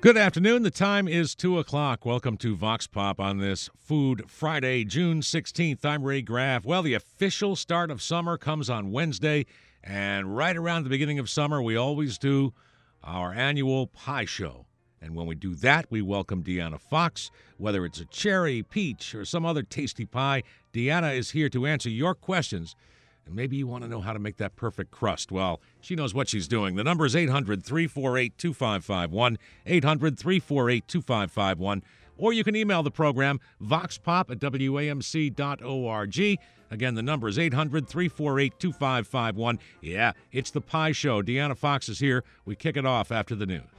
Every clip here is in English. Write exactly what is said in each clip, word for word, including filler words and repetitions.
Good afternoon. The time is two o'clock. Welcome to Vox Pop on this Food Friday, June sixteenth. I'm Ray Graff. Well, the official start of summer comes on Wednesday, and right around the beginning of summer, we always do our annual pie show. And when we do that, we welcome Deanna Fox. Whether it's a cherry, peach, or some other tasty pie, Deanna is here to answer your questions. And maybe you want to know how to make that perfect crust. Well, she knows what she's doing. The number is eight hundred, three four eight, two five five one, eight hundred, three four eight, two five five one. Or you can email the program, voxpop at W A M C dot org. Again, the number is eight hundred, three four eight, two five five one. Yeah, it's the Pie Show. Deanna Fox is here. We kick it off after the news.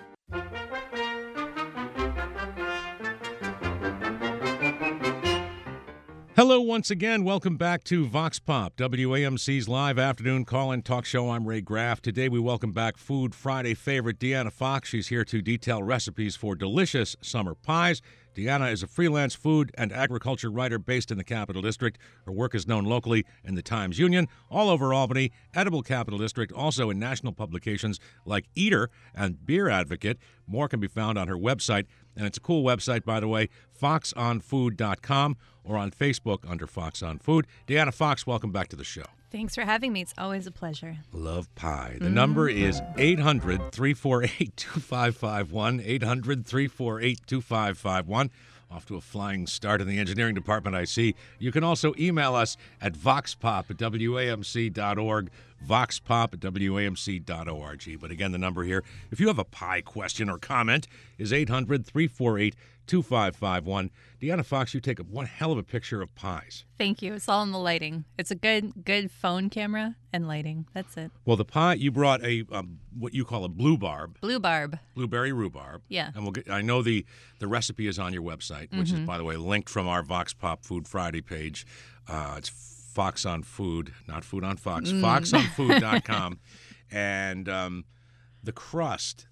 Hello once again. Welcome back to Vox Pop, W A M C's live afternoon call-in talk show. I'm Ray Graff. Today we welcome back Food Friday favorite Deanna Fox. She's here to detail recipes for delicious summer pies. Deanna is a freelance food and agriculture writer based in the Capital District. Her work is known locally in the Times-Union, all over Albany, Edible Capital District, also in national publications like Eater and Beer Advocate. More can be found on her website, and it's a cool website, by the way, fox on food dot com, or on Facebook under Fox on Food. Deanna Fox, welcome back to the show. Thanks for having me. It's always a pleasure. Love pie. The Mm-hmm. number is eight hundred, three four eight, two five five one, eight hundred, three four eight, two five five one. Off to a flying start in the engineering department, I see. You can also email us at voxpop at W A M C dot org, voxpop at W A M C dot org. But again, the number here, if you have a pie question or comment, is eight hundred, three four eight, two five five one. Deanna Fox, you take a, one hell of a picture of pies. Thank you. It's all in the lighting. It's a good good phone camera and lighting. That's it. Well, the pie, you brought a um, what you call a blue barb. Blue barb. Blueberry rhubarb. Yeah. And we'll get, I know the, the recipe is on your website, which Mm-hmm. is, by the way, linked from our Vox Pop Food Friday page. Uh, it's Fox on Food, not Food on Fox, Mm. fox on food dot com. And um, the crust,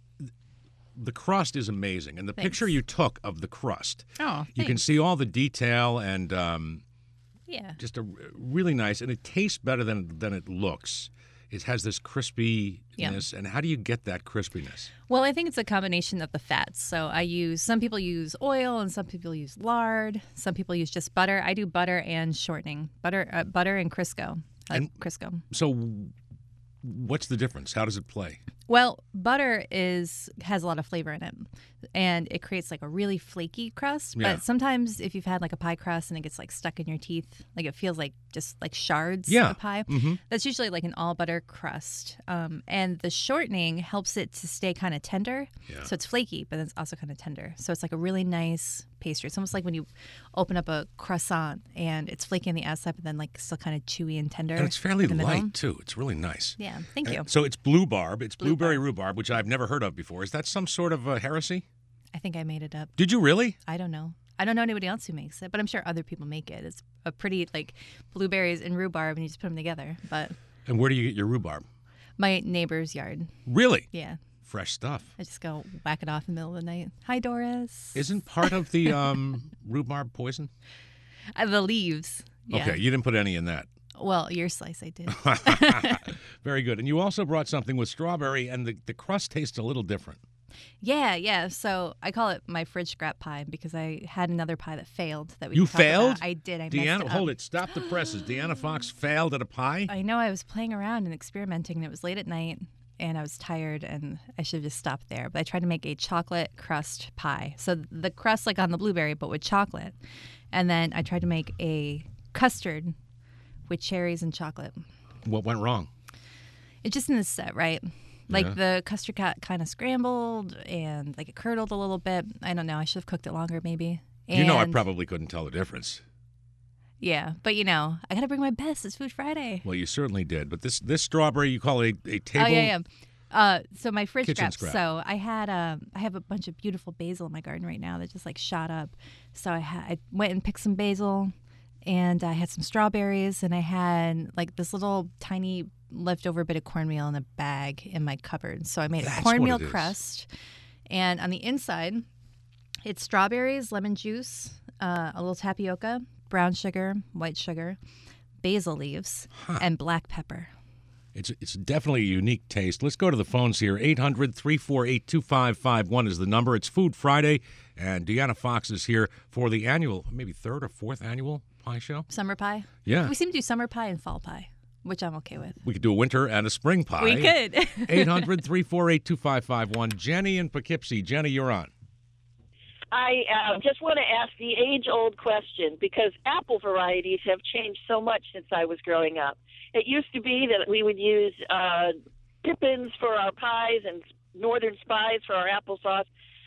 the crust is amazing. And the Thanks. picture you took of the crust, Oh, you can thanks. see all the detail and um, Yeah. just a really nice, and it tastes better than, than it looks. It has this crispiness, Yeah. and how do you get that crispiness? Well, I think it's a combination of the fats. So I use, some people use oil and some people use lard. Some people use just butter. I do butter and shortening. Butter uh, butter and Crisco. Uh, And- Crisco. So what's the difference? How does it play? Well, butter is has a lot of flavor in it, and it creates like a really flaky crust. Yeah. But sometimes if you've had like a pie crust and it gets like stuck in your teeth, like it feels like just like shards Yeah. of pie. Mm-hmm. That's usually like an all butter crust. Um, and the shortening helps it to stay kind of tender. Yeah. So it's flaky, but it's also kind of tender. So it's like a really nice pastry. It's almost like when you open up a croissant and it's flaky on the outside, but then like still kind of chewy and tender. And it's fairly in the middle. light, too. It's really nice. Yeah, thank And you. So it's blue barb. It's Blue blueberry barb. rhubarb, which I've never heard of before. Is that some sort of uh, heresy? I think I made it up. Did you really? I don't know. I don't know anybody else who makes it, but I'm sure other people make it. It's a pretty like blueberries and rhubarb, and you just put them together. But And where do you get your rhubarb? my neighbor's yard, Really? yeah, Fresh stuff. I just go whack it off in the middle of the night. Hi, Doris. Isn't part of the um, rhubarb poison? Uh, the leaves. Yeah. Okay, you didn't put any in that. Well, your slice I did. Very good. And you also brought something with strawberry, and the, the crust tastes a little different. Yeah, yeah. So I call it my fridge scrap pie because I had another pie that failed. That we You could talk about. failed? I did. I messed Deanna, it hold up. it. Stop the presses. Deanna Fox failed at a pie? I know I was playing around and experimenting, and it was late at night, and I was tired, and I should have just stopped there. But I tried to make a chocolate crust pie. So the crust like on the blueberry, but with chocolate. And then I tried to make a custard with cherries and chocolate. What went wrong? It just in the set, right? Like Yeah. the custard got kind of scrambled and like it curdled a little bit. I don't know. I should have cooked it longer, maybe. You know I And- probably couldn't tell the difference. Yeah, but you know, I gotta bring my best. It's Food Friday. Well, you certainly did. But this this strawberry, you call it a, a table? Oh yeah, yeah. Uh, so my fridge Kitchen scraps. scrap. So I had um, I have a bunch of beautiful basil in my garden right now that just like shot up. So I had I went and picked some basil, and I had some strawberries, and I had like this little tiny leftover bit of cornmeal in a bag in my cupboard. So I made That's a what cornmeal it is. crust, and on the inside, it's strawberries, lemon juice, uh, a little tapioca, brown sugar, white sugar, basil leaves, Huh. and black pepper. It's it's definitely a unique taste. Let's go to the phones here. eight hundred, three four eight, two five five one is the number. It's Food Friday, and Deanna Fox is here for the annual, maybe third or fourth annual pie show. Summer pie? Yeah. We seem to do summer pie and fall pie, which I'm okay with. We could do a winter and a spring pie. We could. eight hundred, three four eight, two five five one. Jenny in Poughkeepsie. Jenny, you're on. I uh, just want to ask the age-old question, because apple varieties have changed so much since I was growing up. It used to be that we would use uh, pippins for our pies and northern spies for our applesauce.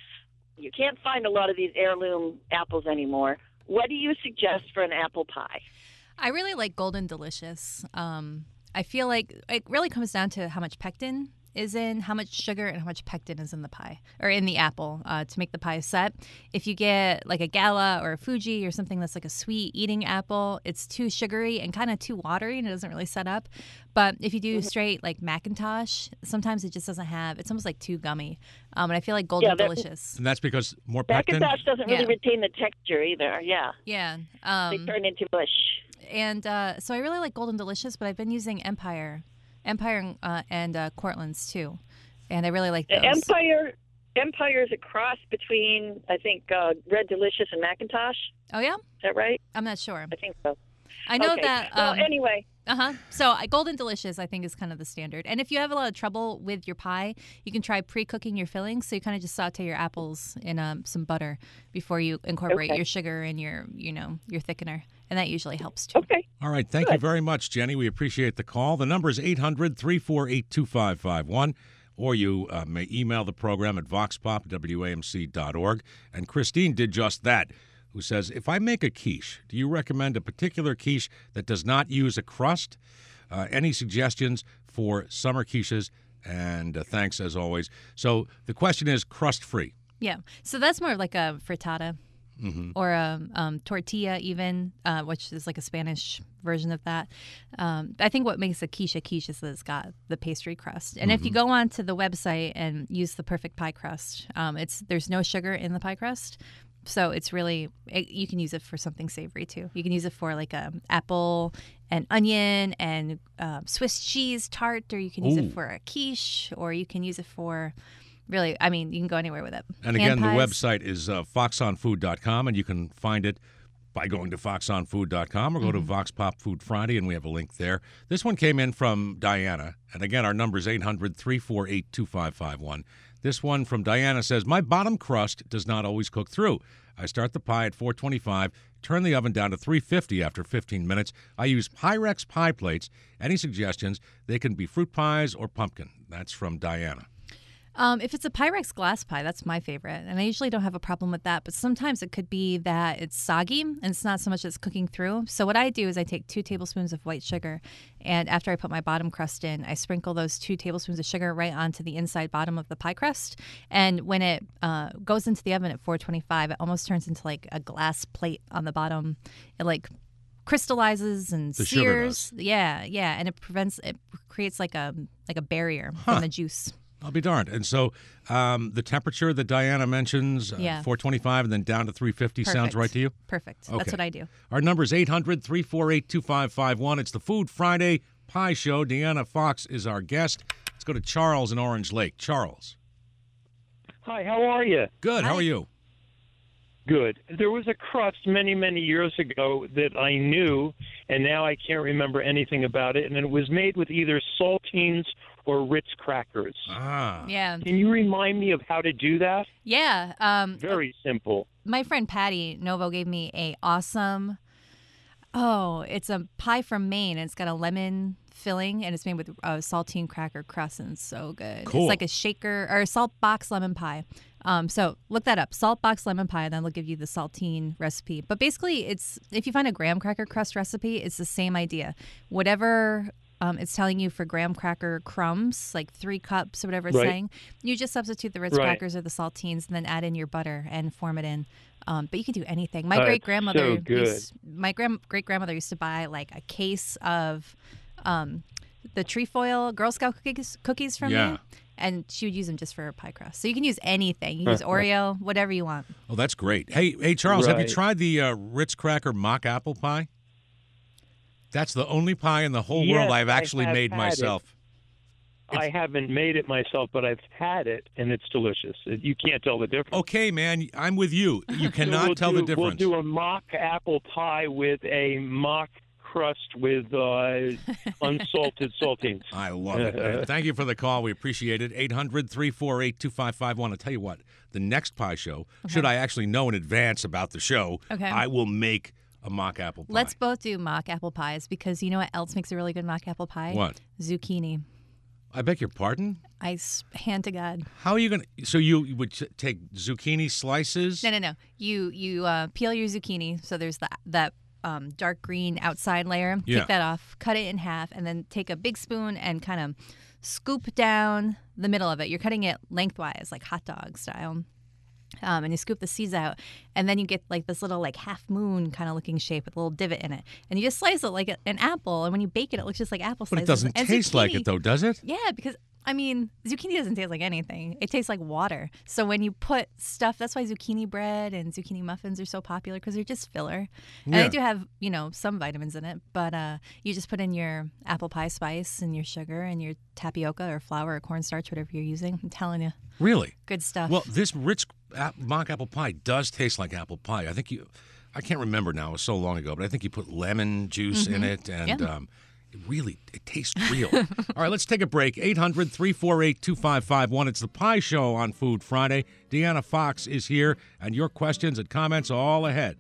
You can't find a lot of these heirloom apples anymore. What do you suggest for an apple pie? I really like Golden Delicious. Um, I feel like it really comes down to how much pectin is in, how much sugar and how much pectin is in the pie or in the apple uh, to make the pie set. If you get like a Gala or a Fuji or something that's like a sweet eating apple, it's too sugary and kind of too watery and it doesn't really set up. But if you do straight like Macintosh, sometimes it just doesn't have, it's almost like too gummy. Um, and I feel like Golden Yeah, that- Delicious. And that's because more pectin? Macintosh doesn't really Yeah. retain the texture either. Yeah, Yeah. they Um, turn into mush. and uh, so I really like Golden Delicious, but I've been using Empire. Empire uh, and uh, Cortland's too, and I really like those. Empire, Empire is a cross between, I think, uh, Red Delicious and Macintosh. Oh yeah, Is that right? I'm not sure. I think so. I know Okay. that. Well, Um, anyway, uh huh. So uh, Golden Delicious, I think, is kind of the standard. And if you have a lot of trouble with your pie, you can try pre-cooking your fillings. So you kind of just saute your apples in um, some butter before you incorporate Okay. your sugar and your, you know, your thickener, and that usually helps too. okay. All right. Thank you very much, Jenny. We appreciate the call. The number is eight hundred, three four eight, two five five one, or you uh, may email the program at voxpop at W A M C dot org. And Christine did just that, who says, if I make a quiche, do you recommend a particular quiche that does not use a crust? Uh, any suggestions for summer quiches? And uh, thanks, as always. So the question is crust-free. Yeah. So that's more of like a frittata. Mm-hmm. Or a um, tortilla, even, uh, which is like a Spanish version of that. Um, I think what makes a quiche a quiche is that it's got the pastry crust. And if you go onto the website and use the perfect pie crust, um, it's there's no sugar in the pie crust, so it's really it, you can use it for something savory too. You can use it for like a apple and onion and uh, Swiss cheese tart, or you can use Ooh. it for a quiche, or you can use it for. Really, I mean, you can go anywhere with it. And Hand again, the pies. website is uh, fox on food dot com, and you can find it by going to fox on food dot com or go to Vox Pop Food Friday, and we have a link there. This one came in from Diana. And again, our number is eight hundred, three four eight, two five five one. This one from Diana says, my bottom crust does not always cook through. I start the pie at four twenty-five, turn the oven down to three fifty after fifteen minutes. I use Pyrex pie plates. Any suggestions? They can be fruit pies or pumpkin. That's from Diana. Um, if it's a Pyrex glass pie, that's my favorite. And I usually don't have a problem with that. But sometimes it could be that it's soggy and it's not so much as cooking through. So what I do is I take two tablespoons of white sugar. And after I put my bottom crust in, I sprinkle those two tablespoons of sugar right onto the inside bottom of the pie crust. And when it uh, goes into the oven at four twenty-five, it almost turns into like a glass plate on the bottom. It like crystallizes and The sugar sears. Yeah, yeah. And it prevents, it creates like a, like a barrier Huh. from the juice. I'll be darned. And so um, the temperature that Diana mentions, uh, Yeah. four twenty-five and then down to three fifty, sounds Perfect. right to you? Perfect. Okay. That's what I do. Our number is eight hundred, three four eight, two five five one. It's the Food Friday Pie Show. Deanna Fox is our guest. Let's go to Charles in Orange Lake. Charles. Hi, how are you? Good. How Hi. are you? Good. There was a crust many, many years ago that I knew, and now I can't remember anything about it, and it was made with either saltines or Ritz crackers. Ah. Yeah. Can you remind me of how to do that? Yeah. Um, Very simple. my friend Patty Novo gave me a awesome. Oh, it's a pie from Maine. And it's got a lemon filling, and it's made with uh, saltine cracker crust, and it's so good. Cool. It's like a shaker or a salt box lemon pie. Um, so look that up, salt box lemon pie, and then they'll give you the saltine recipe. But basically, it's if you find a graham cracker crust recipe, it's the same idea. Whatever um, it's telling you for graham cracker crumbs, like three cups or whatever it's Right. saying, you just substitute the Ritz Right. crackers or the saltines, and then add in your butter and form it in. Um, but you can do anything. My Oh, great it's grandmother, so good. used, my grand great grandmother used to buy like a case of um, the trefoil Girl Scout cookies, cookies from Yeah. me, and she would use them just for pie crust. So you can use anything. You can use Oreo, whatever you want. Oh, that's great. Hey, hey, Charles, have you Right. tried the uh, Ritz cracker mock apple pie? That's the only pie in the whole Yes, world I've I actually have made had it. myself. I haven't made it myself, but I've had it, and it's delicious. You can't tell the difference. Okay, man, I'm with you. You cannot So we'll tell do, the difference. We'll do a mock apple pie with a mock crust with uh, unsalted saltines. I love it, man. Thank you for the call. We appreciate it. eight hundred, three four eight, two five five one. I'll tell you what, the next pie show, Okay. should I actually know in advance about the show, Okay. I will make a mock apple pie. Let's both do mock apple pies because you know what else makes a really good mock apple pie? What? Zucchini. I beg your pardon? I s- hand to God. How are you going to... So you you would t- take zucchini slices? No, no, no. You you uh, peel your zucchini. So there's that that um, dark green outside layer. Yeah. Take that off, cut it in half, and then take a big spoon and kind of scoop down the middle of it. You're cutting it lengthwise, like hot dog style. Um, and you scoop the seeds out, and then you get like this little like half moon kind of looking shape with a little divot in it, and you just slice it like a, an apple. And when you bake it, it looks just like apple But slices. it doesn't And taste like zucchini- it, though, does it? Yeah, because I mean, zucchini doesn't taste like anything. It tastes like water. So when you put stuff, that's why zucchini bread and zucchini muffins are so popular because they're just filler. And Yeah. they do have, you know, some vitamins in it, but uh, you just put in your apple pie spice and your sugar and your tapioca or flour or cornstarch, whatever you're using. I'm telling you, Really? good stuff. Well, this rich ap- mock apple pie does taste like apple pie. I think you... I can't remember now. It was so long ago, but I think you put lemon juice in it, and Mm-hmm. Yeah. um, it really it tastes real. All right, let's take a break. eight hundred, three four eight, two five five one. It's the Pie Show on Food Friday. Deanna Fox is here, and your questions and comments all ahead.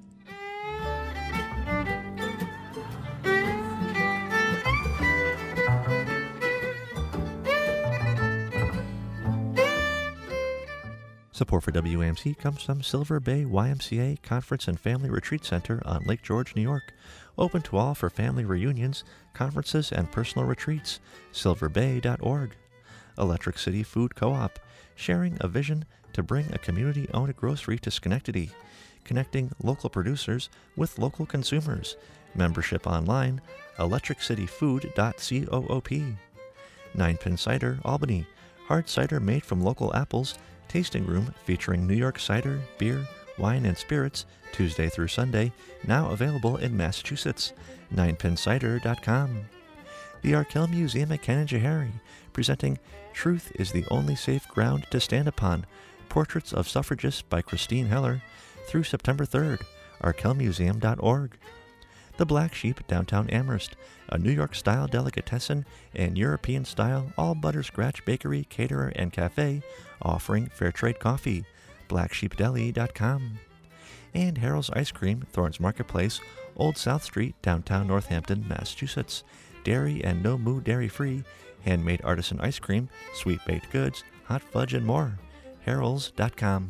Support for W A M C comes from Silver Bay Y M C A Conference and Family Retreat Center on Lake George, New York. Open to all for family reunions, conferences, and personal retreats. silver bay dot org. Electric City Food Co-op, sharing a vision to bring a community-owned grocery to Schenectady. Connecting local producers with local consumers. Membership online, electric city food dot coop. Nine Pin Cider, Albany. Hard cider made from local apples. Tasting room featuring New York cider, beer, wine, and spirits, Tuesday through Sunday, now available in Massachusetts. nine pin cider dot com. The Arkell Museum at Canajoharie, presenting Truth is the Only Safe Ground to Stand Upon, Portraits of Suffragists by Christine Heller, through September third, arkell museum dot org. The Black Sheep, downtown Amherst, a New York-style delicatessen and European-style all-butter-scratch bakery, caterer, and cafe, offering fair trade coffee, black sheep deli dot com. And Harold's Ice Cream, Thorns Marketplace, Old South Street, downtown Northampton, Massachusetts. Dairy and no moo dairy-free, handmade artisan ice cream, sweet baked goods, hot fudge, and more. harolds dot com.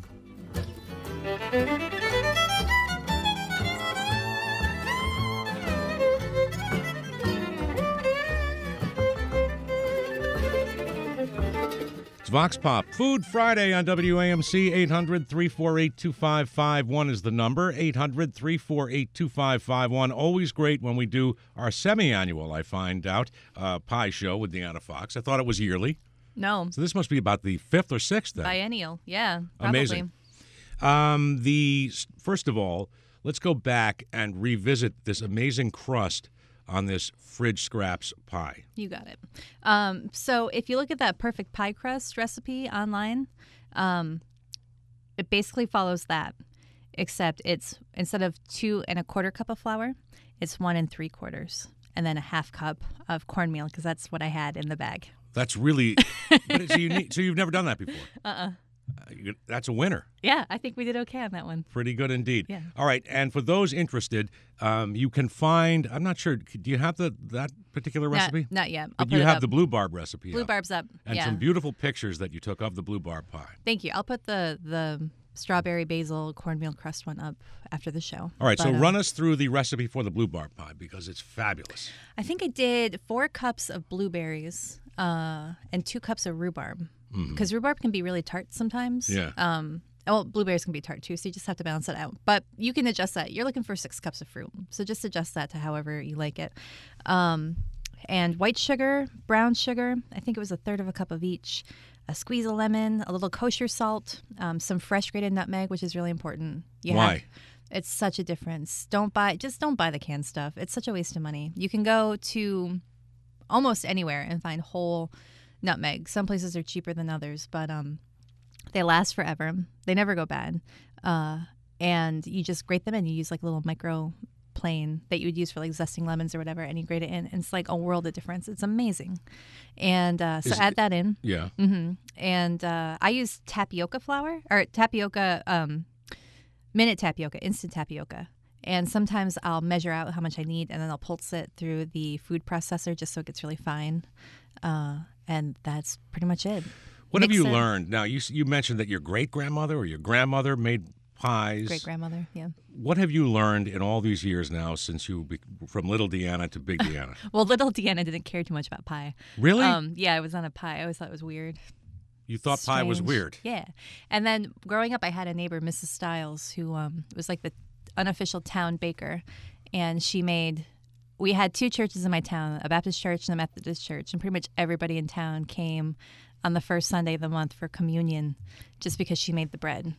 It's Vox Pop. Food Friday on W A M C. eight hundred, three four eight, two five five one is the number. eight hundred, three four eight, two five five one. Always great when we do our semi-annual, I find out, uh, pie show with Deanna Fox. I thought it was yearly. no, So this must be about the fifth or sixth then. biennial. Yeah, probably. Amazing. Um, the First of all, let's go back and revisit this amazing crust on this fridge scraps pie. You got it. Um, so if you look at that perfect pie crust recipe online, um, it basically follows that, except it's instead of two and a quarter cup of flour, it's one and three quarters, and then a half cup of cornmeal because that's what I had in the bag. That's really. But it's unique. So you've never done that before. Uh-uh. Uh, you- That's a winner. Yeah, I think we did okay on that one. Pretty good indeed. Yeah. All right, and for those interested, um, you can find. I'm not sure. Do you have the that particular recipe? Not, not yet. I'll But put you it have up. the blue barb recipe. Blue up. barb's up. And yeah. some beautiful pictures that you took of the blue barb pie. Thank you. I'll put the the strawberry basil cornmeal crust one up after the show. All right, so But, uh, run us through the recipe for the blue barb pie because it's fabulous. I think I did four cups of blueberries uh, and two cups of rhubarb because rhubarb can be really tart sometimes. Yeah. Um, well, blueberries can be tart too, so you just have to balance it out. But you can adjust that. You're looking for six cups of fruit, so just adjust that to however you like it. Um, and white sugar, brown sugar. I think it was a third of a cup of each. A squeeze of lemon, a little kosher salt, um, some fresh grated nutmeg, which is really important. You Why? Have, it's such a difference. Don't buy, just don't buy the canned stuff. It's such a waste of money. You can go to almost anywhere and find whole nutmeg. Some places are cheaper than others, but um, they last forever. They never go bad. Uh, and you just grate them in. You use like a little micro plane that you would use for like zesting lemons or whatever, and you grate it in. And it's like a world of difference. It's amazing. And uh, so Is add it- that in. Yeah. hmm And uh, I use tapioca flour or tapioca, um, minute tapioca, instant tapioca. And sometimes I'll measure out how much I need, and then I'll pulse it through the food processor just so it gets really fine. Uh, and that's pretty much it. What have Mix you it- learned? Now, you s- you mentioned that your great grandmother or your grandmother made pies. Great grandmother, yeah. What have you learned in all these years now since you be, from little Deanna to big Deanna? Well, little Deanna didn't care too much about pie. Really? Um, yeah, I was on a pie. I always thought it was weird. You thought pie was Strange. weird. Yeah. And then growing up, I had a neighbor, Missus Stiles, who um, was like the unofficial town baker. And she made, we had two churches in my town, a Baptist church and a Methodist church. And pretty much everybody in town came on the first Sunday of the month for communion just because she made the bread.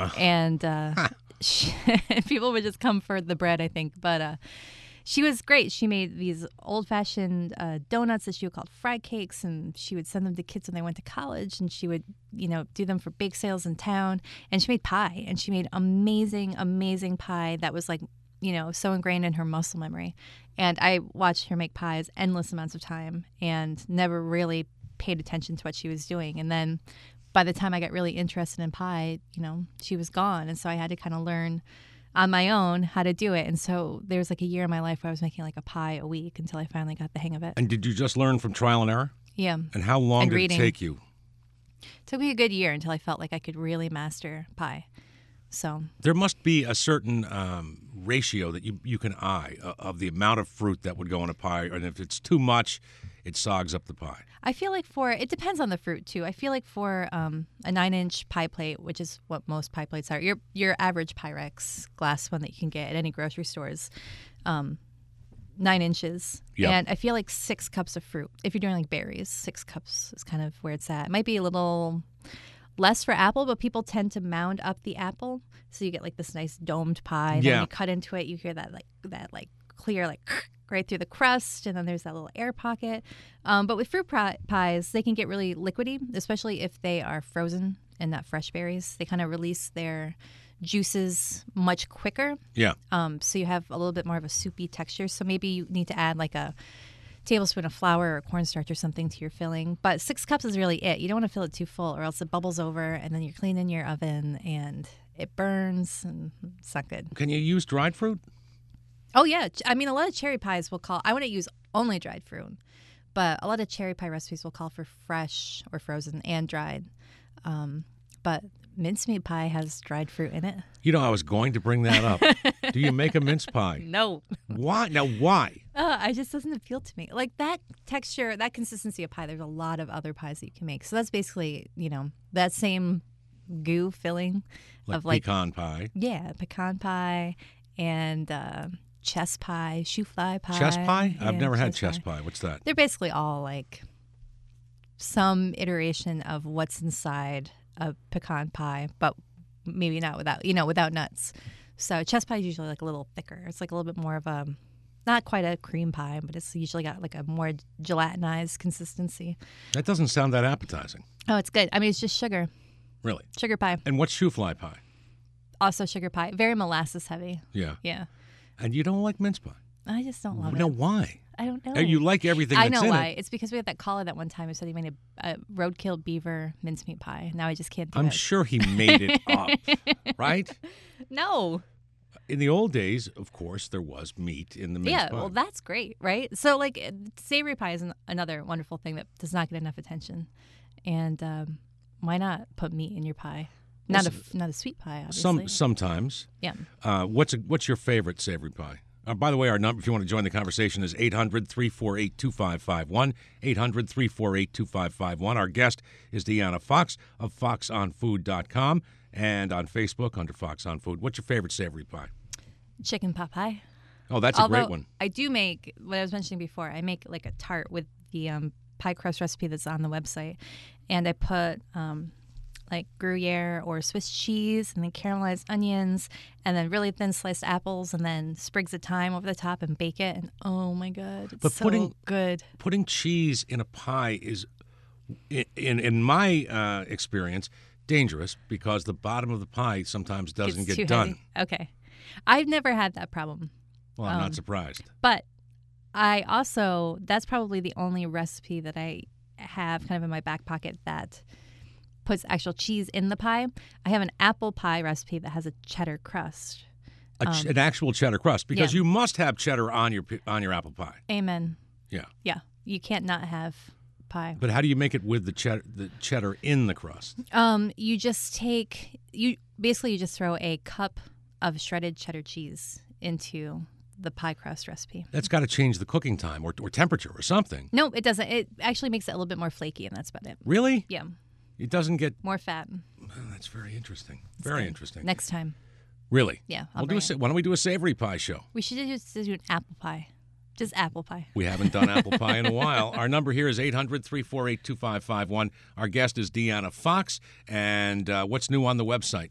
And uh, she, people would just come for the bread, I think. But uh, she was great. She made these old-fashioned uh, donuts that she would call fry cakes, and she would send them to kids when they went to college, and she would, you know, do them for bake sales in town. And she made pie, and she made amazing, amazing pie that was like, you know, so ingrained in her muscle memory. And I watched her make pies endless amounts of time and never really paid attention to what she was doing. And then by the time I got really interested in pie, you know, she was gone. And so I had to kind of learn on my own how to do it. And so there was like a year in my life where I was making like a pie a week until I finally got the hang of it. And did you just learn from trial and error? Yeah. And how long And did reading. it take you? It took me a good year until I felt like I could really master pie. So There must be a certain um, ratio that you, you can eye uh, of the amount of fruit that would go in a pie. And if it's too much, it sogs up the pie. I feel like for, it depends on the fruit too. I feel like for um, a nine inch pie plate, which is what most pie plates are, your your average Pyrex glass one that you can get at any grocery stores, um, nine inches. Yep. And I feel like six cups of fruit. If you're doing like berries, six cups is kind of where it's at. It might be a little less for apple, but people tend to mound up the apple. So you get like this nice domed pie. And Yeah. then you cut into it, you hear that like, that like clear, like right through the crust, and then there's that little air pocket. Um, but with fruit pi- pies, they can get really liquidy, especially if they are frozen and not fresh berries. They kind of release their juices much quicker. Yeah. Um, so you have a little bit more of a soupy texture. So maybe you need to add like a tablespoon of flour or cornstarch or something to your filling. But six cups is really it. You don't want to fill it too full or else it bubbles over and then you're cleaning your oven and it burns and it's not good. Can you use dried fruit? Oh, yeah. Ch- I mean, a lot of cherry pies will call, I wouldn't use only dried fruit, but a lot of cherry pie recipes will call for fresh or frozen and dried. Um, but mincemeat pie has dried fruit in it. You know, I was going to bring that up. Do you make a mince pie? No. Why? Now, why? Uh, it just doesn't appeal to me. Like that texture, that consistency of pie, there's a lot of other pies that you can make. So that's basically, you know, that same goo filling Like, of like, pecan pie. yeah, pecan pie and uh, chess pie, shoe fly pie. Chess pie? I've Yeah, never had chess pie. What's that? They're basically all like some iteration of what's inside a pecan pie, but maybe not without, you know, without nuts. So chess pie is usually like a little thicker. It's like a little bit more of a, not quite a cream pie, but it's usually got like a more gelatinized consistency. That doesn't sound that appetizing. Oh, it's good. I mean, it's just sugar, Really. sugar pie. And what's shoe fly pie? Also sugar pie. Very molasses heavy. Yeah. Yeah. And you don't like mince pie? I just don't love No, it. why? I don't know. And you like everything I that's know in why. it. It's because we had that caller that one time who said he made a, a roadkill beaver mincemeat pie. Now I just can't do I'm it. sure he made it up, right? No. In the old days, of course, there was meat in the mince Yeah, pie. well, that's great, right? So, like, uh, savory pie is an, another wonderful thing that does not get enough attention. And um, why not put meat in your pie? Not a Well, f- not a sweet pie, obviously. Some sometimes. Yeah. Uh, what's a, what's your favorite savory pie? Uh, by the way, our number, if you want to join the conversation, is eight hundred, three four eight, two five five one, eight hundred, three four eight, two five five one. Our guest is Deanna Fox of fox on food dot com and on Facebook under Fox on Food. What's your favorite savory pie? Chicken pot pie. Oh, that's a Although great one. I do make, what I was mentioning before, I make like a tart with the um, pie crust recipe that's on the website. And I put um, like Gruyere or Swiss cheese and then caramelized onions and then really thin sliced apples and then sprigs of thyme over the top and bake it. And oh my God, it's But so putting- good. Putting cheese in a pie is in in, in my uh, experience, dangerous because the bottom of the pie sometimes doesn't It's get too done. heavy. Okay. I've never had that problem. Well, I'm Um, not surprised. But I also, that's probably the only recipe that I have kind of in my back pocket that puts actual cheese in the pie. I have an apple pie recipe that has a cheddar crust. A ch- um, an actual cheddar crust, because yeah. you must have cheddar on your pi- on your apple pie. Amen. Yeah. Yeah. You can't not have pie. But how do you make it with the cheddar, the cheddar in the crust? Um, you just take, you basically you just throw a cup of shredded cheddar cheese into the pie crust recipe. That's got to change the cooking time or, or temperature or something. No, it doesn't. It actually makes it a little bit more flaky, and that's about it. Really? Yeah. It doesn't get. More fat. Oh, that's very interesting. Very good. interesting. Next time. Really? Yeah, I'll We'll do bring a, sa- why don't we do a savory pie show? We should just do an apple pie. Just apple pie. We haven't done apple pie in a while. Our number here is eight hundred, three four eight, two five five one. Our guest is Deanna Fox. And uh, what's new on the website?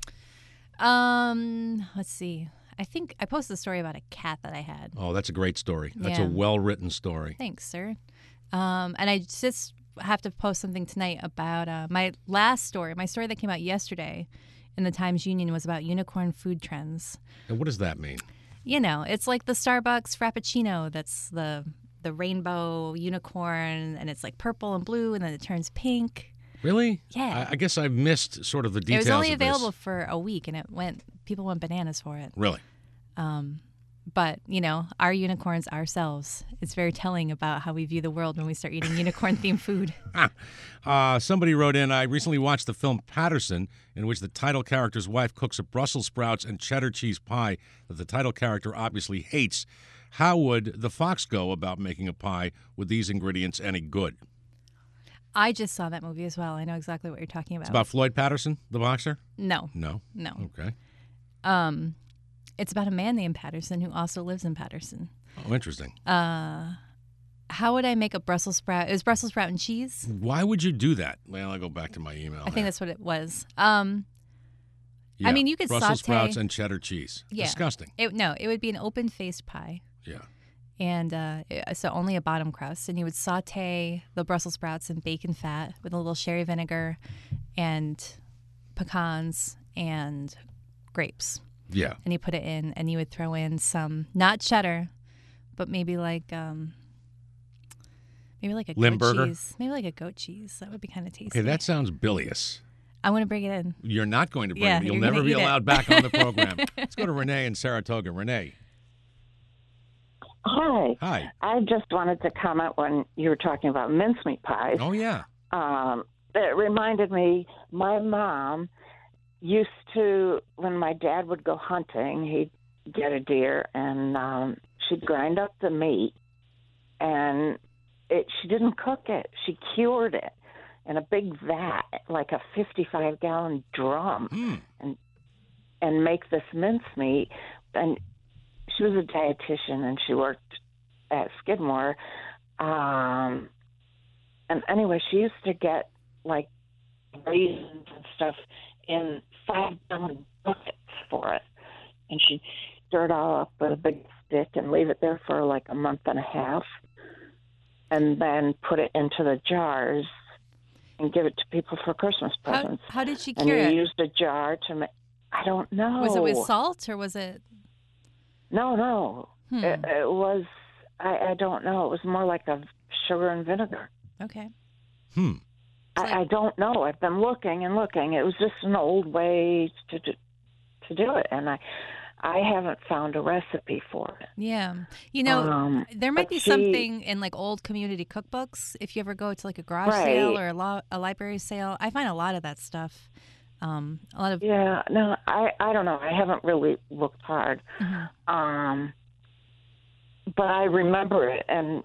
Um, let's see. I think I posted a story about a cat that I had. Oh, that's a great story. That's Yeah. a well-written story. Thanks, sir. Um, and I just have to post something tonight about uh, my last story. My story that came out yesterday in the Times Union was about unicorn food trends. And what does that mean? You know, it's like the Starbucks Frappuccino that's the the rainbow unicorn, and it's like purple and blue, and then it turns pink. Really? Yeah. I, I guess I've missed sort of the It details was only of this. available for a week, and it went. People went bananas for it. Really? Um, but you know, our unicorns ourselves. It's very telling about how we view the world when we start eating unicorn-themed food. Uh, somebody wrote in, I recently watched the film Patterson, in which the title character's wife cooks a Brussels sprouts and cheddar cheese pie that the title character obviously hates. How would the Fox go about making a pie with these ingredients any good? I just saw that movie as well. I know exactly what you're talking about. It's about Floyd Patterson, the boxer? no, No. no. Okay. Um, it's about a man named Patterson who also lives in Patterson. Oh, interesting. Uh, how would I make a Brussels sprout? It was Brussels sprout and cheese. Why would you do that? Well, I'll go back to my email. I think that's what it was. Um, Yeah, I mean, you could Brussels saute- sprouts and cheddar cheese. Yeah. Disgusting. it no, it would be an open-faced pie. Yeah. And uh, it- so only a bottom crust. And you would saute the Brussels sprouts in bacon fat with a little sherry vinegar and pecans and grapes. Yeah. And you put it in, and you would throw in some, not cheddar, but maybe like um, maybe like a goat Limburger? cheese. Maybe like a goat cheese. That would be kind of tasty. Okay, that sounds bilious. I'm going to bring it in. You're not going to bring Yeah, it. You'll you're never gonna be eat it. allowed back on the program. Let's go to Renee in Saratoga. Renee. Hi. Hi. I just wanted to comment when you were talking about mincemeat pies. Oh, yeah. Um, it reminded me, my mom used to, when my dad would go hunting, he'd get a deer, and um, she'd grind up the meat, and it, she didn't cook it. She cured it in a big vat, like a fifty-five gallon drum, Hmm. and and make this mincemeat. And she was a dietitian, and she worked at Skidmore. Um, and anyway, she used to get like raisins and stuff in five gallon buckets for it, and she'd stir it all up with a big stick and leave it there for like a month and a half, and then put it into the jars and give it to people for Christmas How, presents. how did she and cure you it? used a jar to make. I don't know. Was it with salt or was it? No, no. Hmm. It, it was. I, I don't know. It was more like a sugar and vinegar. Okay. Hmm. I, I don't know. I've been looking and looking. It was just an old way to do, to do it, and I I haven't found a recipe for it. Yeah. You know, Um, there might but be she- something in like old community cookbooks. If you ever go to like a garage sale Right. or a, lo- a library sale, I find a lot of that stuff. Um, a lot of. Yeah, no, I I don't know. I haven't really looked hard. Mhm. Um, but I remember it, and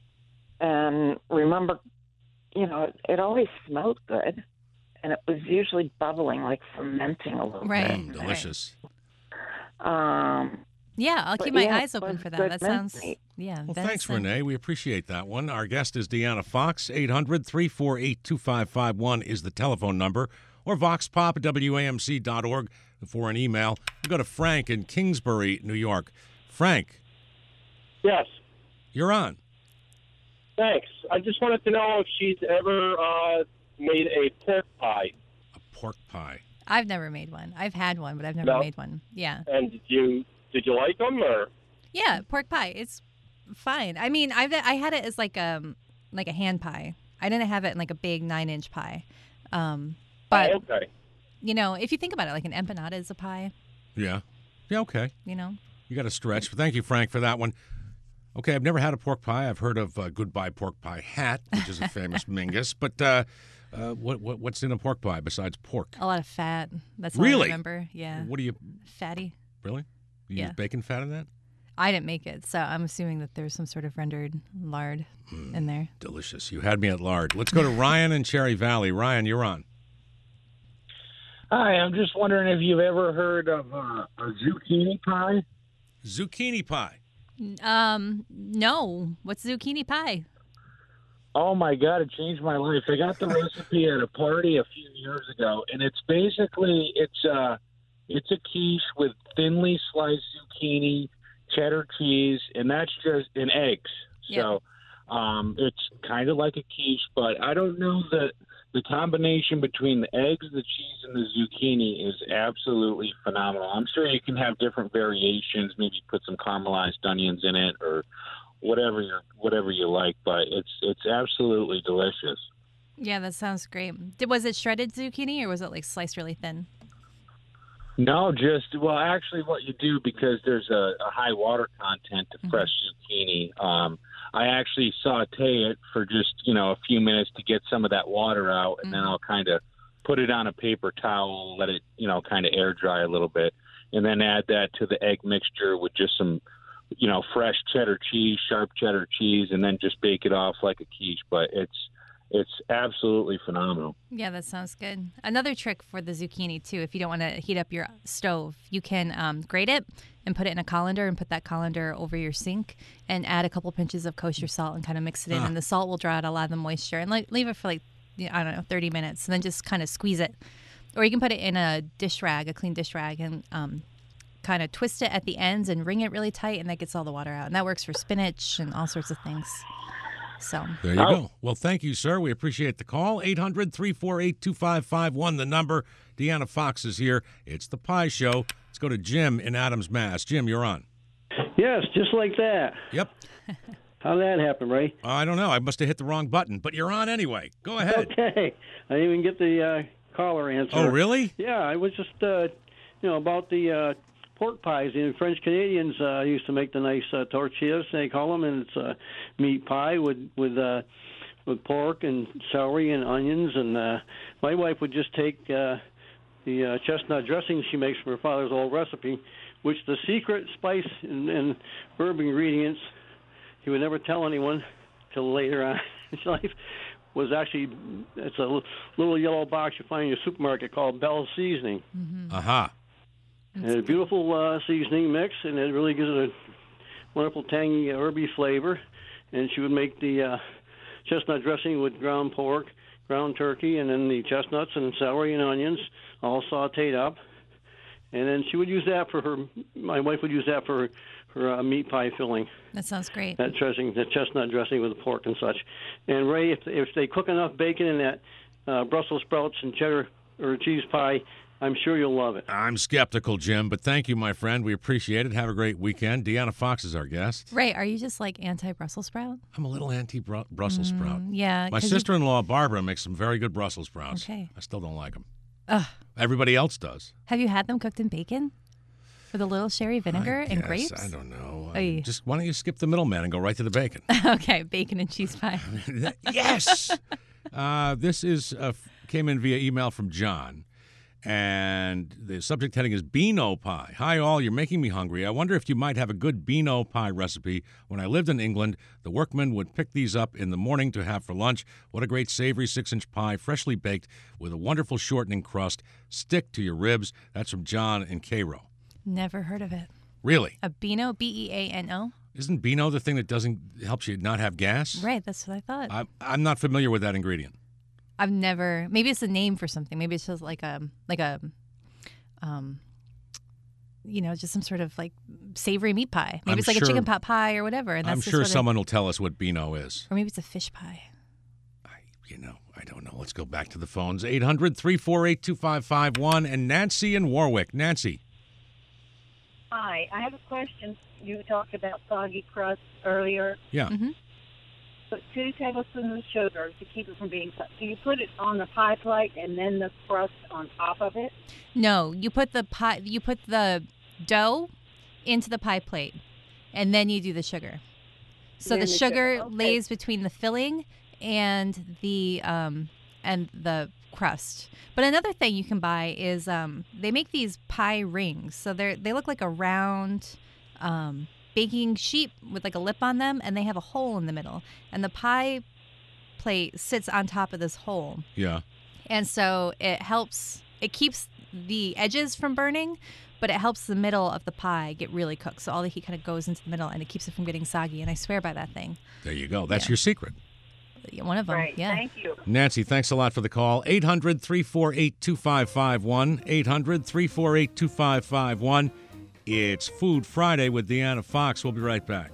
and remember, you know, it, it always smelled good, and it was usually bubbling, like fermenting a little Right. Mm, delicious. bit. Um, Yeah, I'll But keep my yeah, eyes it open was for that. good That sounds. mincemeat. Yeah. Well, that thanks, is, uh, Renee. We appreciate that one. Our guest is Deanna Fox. eight hundred, three four eight, two five five one is the telephone number, or voxpop at W A M C dot org for an email. We go to Frank in Kingsbury, New York. Frank, Yes. you're on. Thanks. I just wanted to know if she's ever uh, made a pork pie. A pork pie. I've never made one. I've had one, but I've never No? made one. Yeah. And did you did you like them or? Yeah, pork pie. It's fine. I mean, I've I had it as like um like a hand pie. I didn't have it in like a big nine inch pie. Um, but Oh, okay. you know, if you think about it, like an empanada is a pie. Yeah. Yeah, okay. You know. You got to stretch. Thank you, Frank, for that one. Okay, I've never had a pork pie. I've heard of uh, Goodbye Pork Pie Hat, which is a famous Mingus. But uh, uh, what, what what's in a pork pie besides pork? A lot of fat. That's all Really? I remember. Yeah. What do you Fatty. really? You Yeah. use bacon fat in that? I didn't make it, so I'm assuming that there's some sort of rendered lard in there. Delicious. You had me at lard. Let's go to Ryan in Cherry Valley. Ryan, you're on. Hi, I'm just wondering if you've ever heard of uh, a zucchini pie. Zucchini pie. Um, no. What's zucchini pie? Oh my God, it changed my life. I got the recipe at a party a few years ago, and it's basically it's uh it's a quiche with thinly sliced zucchini, cheddar cheese, and that's just and eggs. So um, it's kind of like a quiche, but I don't know that the combination between the eggs, the cheese, and the zucchini is absolutely phenomenal. I'm sure you can have different variations, maybe put some caramelized onions in it or whatever you whatever you like, but it's it's absolutely delicious. Yeah, that sounds great. Did, was it shredded zucchini or was it like sliced really thin? No, just well, actually, what you do because there's a, a high water content to fresh zucchini. Um, I actually saute it for just you know a few minutes to get some of that water out, and Mm-hmm. then I'll kind of put it on a paper towel, let it you know kind of air dry a little bit, and then add that to the egg mixture with just some you know fresh cheddar cheese, sharp cheddar cheese, and then just bake it off like a quiche. But it's It's absolutely phenomenal. Yeah, that sounds good. Another trick for the zucchini, too, if you don't want to heat up your stove, you can um, grate it and put it in a colander and put that colander over your sink and add a couple pinches of kosher salt and kind of mix it in. Ah. And the salt will draw out a lot of the moisture. And like, leave it for like, you know, I don't know, thirty minutes. And then just kind of squeeze it. Or you can put it in a dish rag, a clean dish rag, and um, kind of twist it at the ends and wring it really tight. And that gets all the water out. And that works for spinach and all sorts of things. So There you go. Well, thank you, sir. We appreciate the call. eight hundred, three four eight, two five five one, the number. Deanna Fox is here. It's the Pie Show. Let's go to Jim in Adams, Mass. Jim, you're on. Yes, just like that. Yep. How did that happen, Ray? I don't know. I must have hit the wrong button, but you're on anyway. Go ahead. Okay. I didn't even get the uh, caller answer. Oh, really? Yeah, I was just, uh, you know, about the uh, pork pies. The French Canadians uh, used to make the nice uh, tortillas, they call them, and it's a meat pie with with uh, with pork and celery and onions. And uh, my wife would just take uh, the uh, chestnut dressing she makes from her father's old recipe, which the secret spice and, and herb ingredients he would never tell anyone till later on in his life was actually, it's a little yellow box you find in your supermarket called Bell's Seasoning. Mm-hmm. Aha. And a beautiful uh, seasoning mix, and it really gives it a wonderful tangy, herby flavor. And she would make the uh, chestnut dressing with ground pork, ground turkey, and then the chestnuts and celery and onions all sautéed up. And then she would use that for her, my wife would use that for her, her uh, meat pie filling. that sounds great. That dressing, the chestnut dressing with the pork and such. And Ray, if, if they cook enough bacon in that uh, Brussels sprouts and cheddar or cheese pie, I'm sure you'll love it. I'm skeptical, Jim, but thank you, my friend. We appreciate it. Have a great weekend. Deanna Fox is our guest. Ray, are you just like anti-Brussels sprout? I'm a little anti-Brussels sprout. Yeah. My 'cause you- sister-in-law, Barbara, makes some very good Brussels sprouts. Okay. I still don't like them. Ugh. Everybody else does. Have you had them cooked in bacon? With a little sherry vinegar I and guess. grapes? I don't know. I Oy. mean, just why don't you skip the middleman and go right to the bacon? Okay, bacon and cheese pie. Yes. Uh, this is uh, came in via email from John, and the subject heading is Beano pie. Hi all, you're making me hungry. I wonder if you might have a good Beano pie recipe. When I lived in England, the workmen would pick these up in the morning to have for lunch. What a great savory six-inch pie, freshly baked with a wonderful shortening crust. Stick to your ribs. That's from John in Cairo. Never heard of it. Really? A Beano, B E A N O? Isn't Beano the thing that doesn't helps you not have gas? Right, that's what I thought. I'm, I'm not familiar with that ingredient. I've never. Maybe it's a name for something. Maybe it's just like a like a um you know, just some sort of like savory meat pie. Maybe I'm it's like sure- a chicken pot pie or whatever. And that's I'm just sure what it- someone will tell us what Beano is. or maybe it's a fish pie. You know, I don't know. Let's go back to the phones. eight hundred, three four eight, two five five one and Nancy in Warwick. Nancy. Hi, I have a question. You talked about soggy crust earlier. Yeah. Mm-hmm. Put two tablespoons of sugar to keep it from being. Do you put it on the pie plate and then the crust on top of it? No, you put the pie, you put the dough into the pie plate, and then you do the sugar. So Then the the sugar sugar, okay. lays between the filling and the um and the crust. But another thing you can buy is um they make these pie rings. So they are they look like a round um baking sheet with like a lip on them, and they have a hole in the middle. And the pie plate sits on top of this hole. Yeah. And so it helps, it keeps the edges from burning, but it helps the middle of the pie get really cooked. So all the heat kind of goes into the middle, and it keeps it from getting soggy. And I swear by that thing. There you go. That's Yeah. your secret. One of them, Right. yeah. Thank you. Nancy, thanks a lot for the call. eight hundred, three four eight, two five five one. eight hundred, three four eight, two five five one. It's Food Friday with Deanna Fox. We'll be right back.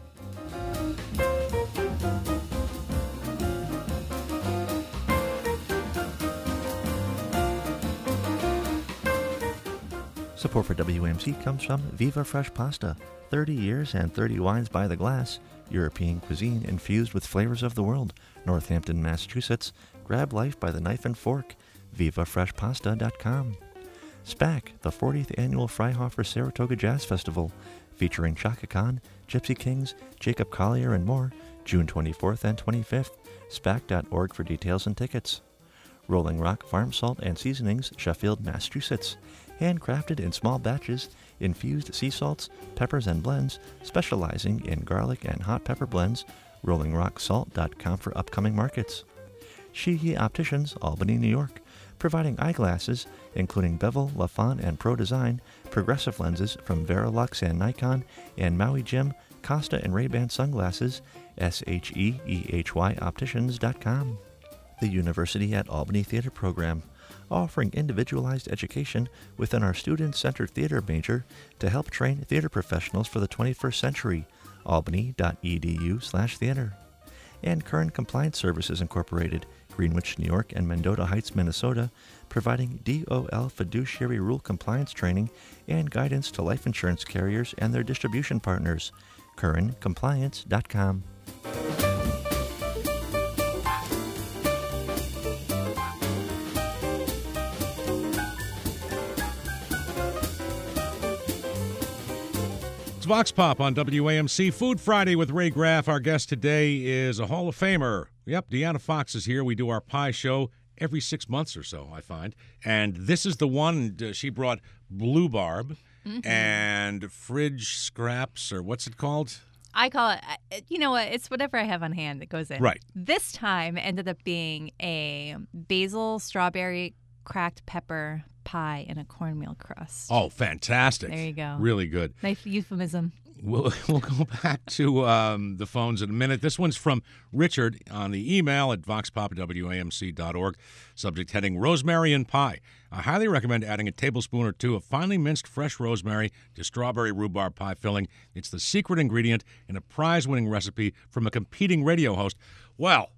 Support for W A M C comes from Viva Fresh Pasta. thirty years and thirty wines by the glass. European cuisine infused with flavors of the world. Northampton, Massachusetts. Grab life by the knife and fork. viva fresh pasta dot com. SPAC, the fortieth Annual Freihofer Saratoga Jazz Festival, featuring Chaka Khan, Gypsy Kings, Jacob Collier, and more, June twenty-fourth and twenty-fifth. spac dot org for details and tickets. Rolling Rock Farm Salt and Seasonings, Sheffield, Massachusetts. Handcrafted in small batches, infused sea salts, peppers, and blends, specializing in garlic and hot pepper blends. rolling rock salt dot com for upcoming markets. Sheehy Opticians, Albany, New York, providing eyeglasses, including Bevel, LaFont, and Pro Design, progressive lenses from Verilux and Nikon, and Maui Jim, Costa, and Ray-Ban sunglasses. S H E E H Y opticians dot com. The University at Albany Theater Program, offering individualized education within our student-centered theater major to help train theater professionals for the twenty-first century. albany dot e d u slash theater. And Current Compliance Services Incorporated, Greenwich, New York, and Mendota Heights, Minnesota, providing D O L fiduciary rule compliance training and guidance to life insurance carriers and their distribution partners. current compliance dot com. It's Vox Pop on W A M C Food Friday with Ray Graff. Our guest today is a Hall of Famer. Yep, Deanna Fox is here. We do our pie show every six months or so, I find. And this is the one uh, she brought Blue Barb Mm-hmm. and fridge scraps, or what's it called? I call it, I- you know what, it's whatever I have on hand that goes in. Right. This time ended up being a basil strawberry cracked pepper pie in a cornmeal crust. Oh, fantastic. There you go. Really good. Nice euphemism. We'll, we'll go back to um, the phones in a minute. This one's from Richard on the email at vox pop at w a m c dot org. Subject heading, rosemary and pie. I highly recommend adding a tablespoon or two of finely minced fresh rosemary to strawberry rhubarb pie filling. It's the secret ingredient in a prize-winning recipe from a competing radio host. Well,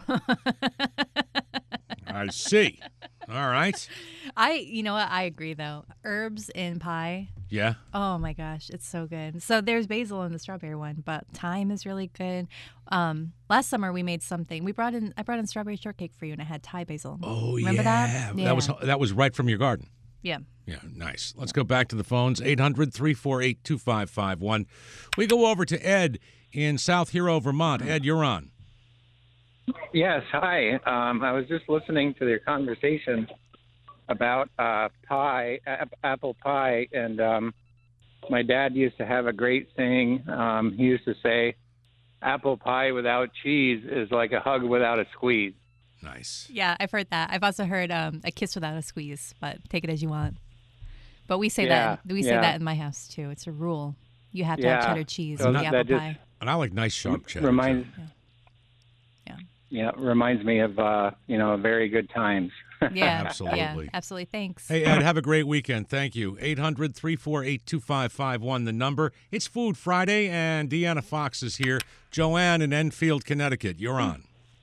I see. All right. I, you know what, I agree though. Herbs in pie. Yeah. Oh my gosh, it's so good. So there's basil in the strawberry one, but thyme is really good. Um, last summer we made something. We brought in I brought in strawberry shortcake for you, and it had Thai basil. Oh, Remember yeah. that? Yeah. That was that was right from your garden. Yeah. Yeah, nice. Let's go back to the phones, eight hundred, three four eight, two five five one. We go over to Ed in South Hero, Vermont. Ed, you're on. Yes, hi. Um, I was just listening to their conversation about uh, pie, ap- apple pie, and um, my dad used to have a great saying. Um, he used to say, apple pie without cheese is like a hug without a squeeze. Nice. Yeah, I've heard that. I've also heard um, a kiss without a squeeze, but take it as you want. But we say Yeah, that we say yeah. that in my house too. It's a rule. You have to Yeah. have cheddar cheese So with the that apple just- pie. And I like nice sharp cheddar. Reminds, Yeah. yeah, reminds me of uh, you know very good times. Yeah, Absolutely. Yeah, absolutely. Thanks. Hey, Ed, have a great weekend. Thank you. eight hundred, three four eight, two five five one, the number. It's Food Friday, and Deanna Fox is here. Joanne in Enfield, Connecticut, you're on.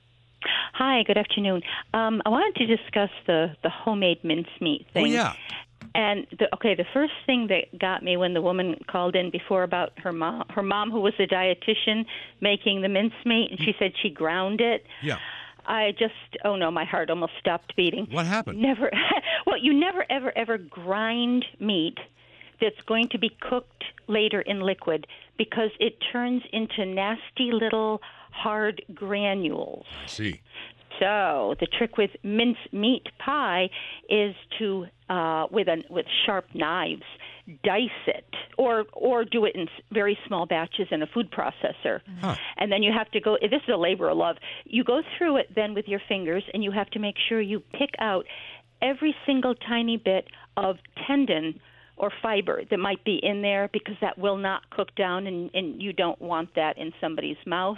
Hi, good afternoon. Um, I wanted to discuss the, the homemade mincemeat thing. Oh, yeah. And the, okay, the first thing that got me when the woman called in before about her mom, her mom who was a dietitian making the mincemeat, and she said she ground it. Yeah. I just, oh no, my heart almost stopped beating. What happened? Never, well, you never, ever, ever grind meat that's going to be cooked later in liquid because it turns into nasty little hard granules. I see. So the trick with mince meat pie is to, uh, with a, with sharp knives, dice it, or or do it in very small batches in a food processor. Huh. And then you have to go. This is a labor of love. You go through it then with your fingers, and you have to make sure you pick out every single tiny bit of tendon or fiber that might be in there, because that will not cook down, and, and you don't want that in somebody's mouth.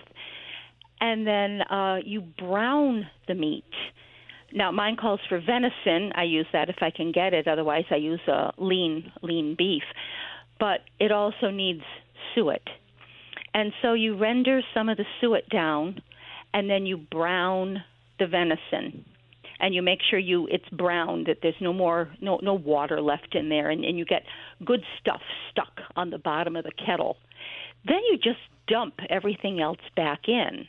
And then uh, you brown the meat. Now, mine calls for venison. I use that if I can get it. Otherwise, I use uh, lean lean beef. But it also needs suet. And so you render some of the suet down, and then you brown the venison. And you make sure you it's brown, that there's no more no no water left in there, and, and you get good stuff stuck on the bottom of the kettle. Then you just dump everything else back in.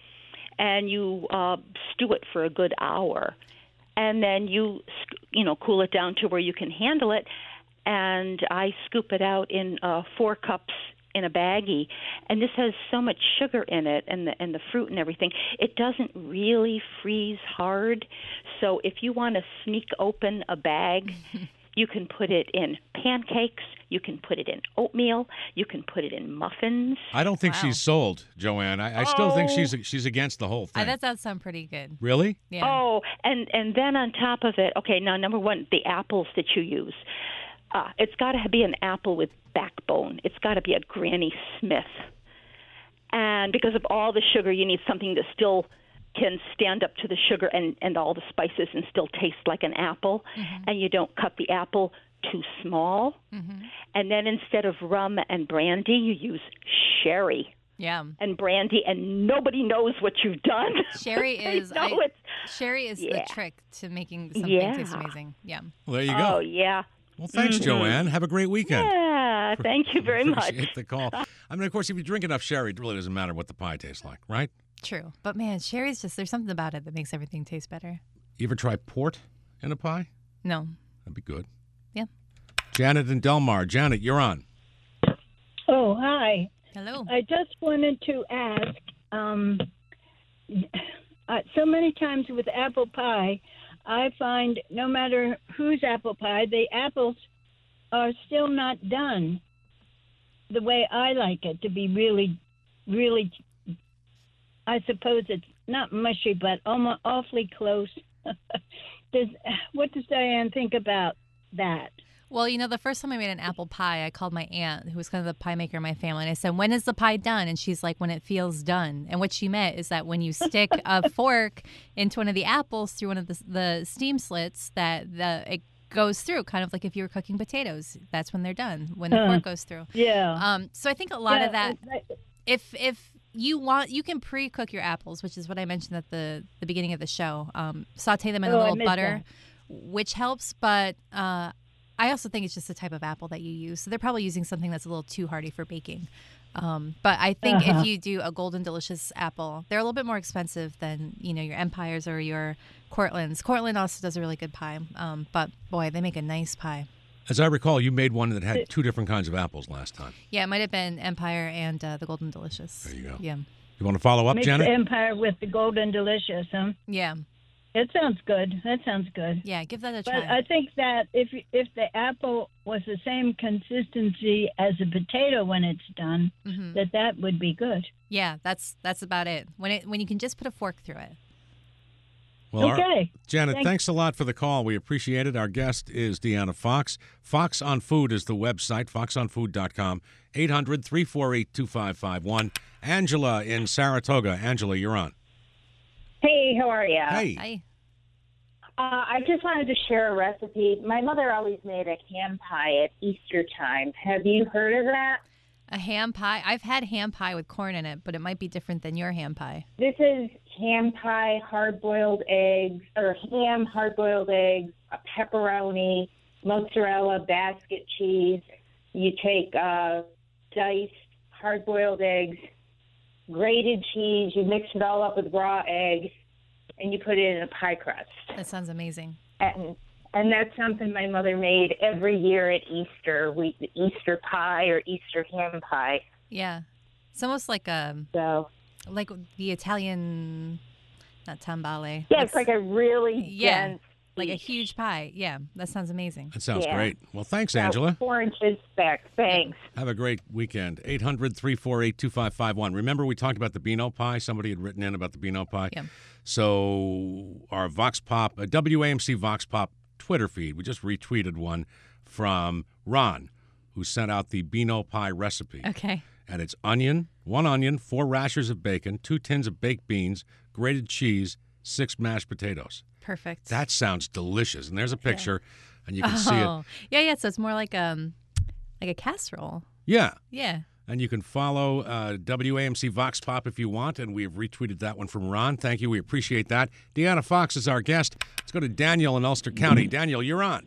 And you uh, stew it for a good hour, and then you, you know, cool it down to where you can handle it. And I scoop it out in uh, four cups in a baggie. And this has so much sugar in it, and the and the fruit and everything. It doesn't really freeze hard. So if you want to sneak open a bag, you can put it in pancakes. You can put it in oatmeal. You can put it in muffins. I don't think Wow. she's sold, Joanne. I, I still think she's she's against the whole Uh, thing. that does sound pretty good. Really? Yeah. Oh, and and then on top of it, okay, now number one, the apples that you use. Uh, it's got to be an apple with backbone. It's got to be a Granny Smith. And because of all the sugar, you need something that still can stand up to the sugar and, and all the spices and still taste like an apple. Mm-hmm. And you don't cut the apple too small. Mm-hmm. And then instead of rum and brandy, you use sherry. Yeah. And brandy, and nobody knows what you've done. Sherry is I know I, it's, sherry is yeah. the trick to making something Yeah. taste amazing. Yeah. Well, there you go. Oh, yeah. Well, thanks, Mhm. Joanne. Have a great weekend. Yeah, thank you very much. Appreciate the call. I mean, of course, if you drink enough sherry, it really doesn't matter what the pie tastes like, right? True. But man, sherry's just, there's something about it that makes everything taste better. You ever try port in a pie? No. That'd be good. Yeah. Janet in Delmar. Janet, you're on. Oh, hi. Hello. I just wanted to ask, um, uh, so many times with apple pie, I find no matter whose apple pie, the apples are still not done the way I like it to be really, really, I suppose it's not mushy, but almost awfully close. does, what does Diane think about that? Well, you know, the first time I made an apple pie, I called my aunt, who was kind of the pie maker in my family, and I said, when is the pie done? And she's like, when it feels done. And what she meant is that when you stick a fork into one of the apples through one of the, the steam slits, that the it goes through, kind of like if you were cooking potatoes. That's when they're done, when the Uh, fork goes through. Yeah. Um. So I think a lot Yeah, of that, it's- if if you want, you can pre-cook your apples, which is what I mentioned at the, the beginning of the show. Um, saute them in Oh, a I little missed butter, that. which helps, but uh, I also think it's just the type of apple that you use. So they're probably using something that's a little too hardy for baking. Um, but I think Uh-huh. if you do a Golden Delicious apple, they're a little bit more expensive than, you know, your Empires or your Cortlands. Cortland also does a really good pie. Um, but boy, they make a nice pie. As I recall, you made one that had two different kinds of apples last time. Yeah, it might have been Empire and uh, the Golden Delicious. There you go. Yeah. You want to follow up, Mix Janet? Empire with the Golden Delicious, huh? Yeah. It sounds good. That sounds good. Yeah, give that a But try. I think that if if the apple was the same consistency as a potato when it's done, Mhm. that that would be good. Yeah, that's that's about it. When it when you can just put a fork through it. Well, our- Okay. Janet, Thanks. thanks a lot for the call. We appreciate it. Our guest is Deanna Fox. Fox on Food is the website, fox on food dot com, eight hundred, three four eight, two five five one. Angela in Saratoga. Angela, you're on. Hey, how are you? Hey. Hi. Uh, I just wanted to share a recipe. My mother always made a ham pie at Easter time. Have you heard of that? A ham pie? I've had ham pie with corn in it, but it might be different than your ham pie. This is ham pie, hard-boiled eggs, or ham, hard-boiled eggs, a pepperoni, mozzarella, basket cheese. You take uh, diced hard-boiled eggs, grated cheese, you mix it all up with raw eggs, and you put it in a pie crust. That sounds amazing. And and that's something my mother made every year at Easter. We Easter pie or Easter ham pie. Yeah, it's almost like a so like the Italian, not tambale. Yeah, it's like a really yeah, dense, like a huge pie. Yeah, that sounds amazing. That sounds Yeah. great. Well, thanks, about Angela. Four inches back. Thanks. Have a great weekend. eight hundred, three four eight, two five five one. Remember we talked about the Beano pie? Somebody had written in about the Beano pie. Yeah. So our Vox Pop, a W A M C Vox Pop Twitter feed, we just retweeted one from Ron, who sent out the Beano pie recipe. Okay. And it's onion, one onion, four rashers of bacon, two tins of baked beans, grated cheese, six mashed potatoes. Perfect. That sounds delicious. And there's a picture, and you can see it. Oh, yeah, yeah. So it's more like um, like a casserole. Yeah. Yeah. And you can follow uh, W A M C Vox Pop if you want, and we have retweeted that one from Ron. Thank you. We appreciate that. Deanna Fox is our guest. Let's go to Daniel in Ulster County. Daniel, you're on.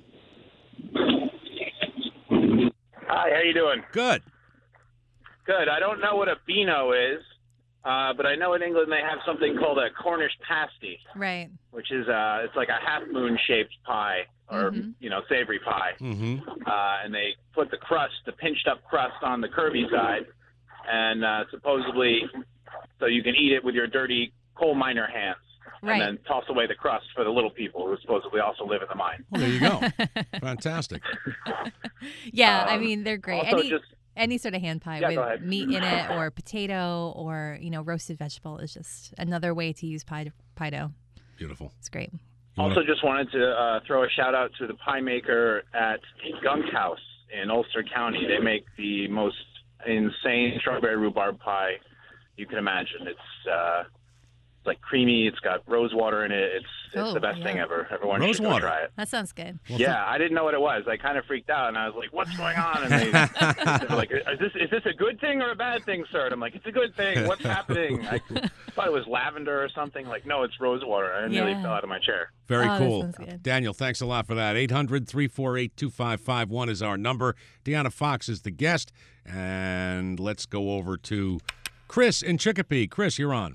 Hi, how you doing? Good. Good. I don't know what a Beano is, uh, but I know in England they have something called a Cornish pasty, Right. which is uh, it's like a half moon shaped pie or Mhm. you know savory pie, Mm-hmm. uh, and they put the crust, the pinched up crust, on the curvy side, and uh, supposedly so you can eat it with your dirty coal miner hands. Right. And then toss away the crust for the little people who supposedly also live in the mine. Well, there you go. Fantastic. Yeah, I Um, mean they're great. also Any just- any sort of hand pie Yeah, go with ahead. meat in it, or potato, or you know roasted vegetable is just another way to use pie pie dough. Beautiful. It's great. Also, just wanted to uh, throw a shout out to the pie maker at Gunk House in Ulster County. They make the most insane strawberry rhubarb pie you can imagine. It's uh, it's like creamy. It's got rose water in it. It's it's Oh, the best yeah. thing ever. Everyone Rose should go water. try it. That sounds good. yeah, I didn't know what it was. I kind of freaked out, and I was like, "What's going on?" And they, they were like, "Is this is this a good thing or a bad thing, sir?" And I'm like, "It's a good thing. What's happening?" I thought it was lavender or something. Like, no, it's rose water. I nearly Yeah. fell out of my chair. Very Oh, that cool. sounds good. Daniel, thanks a lot for that. eight hundred, three four eight, two five five one is our number. Deanna Fox is the guest. And let's go over to Chris in Chicopee. Chris, you're on.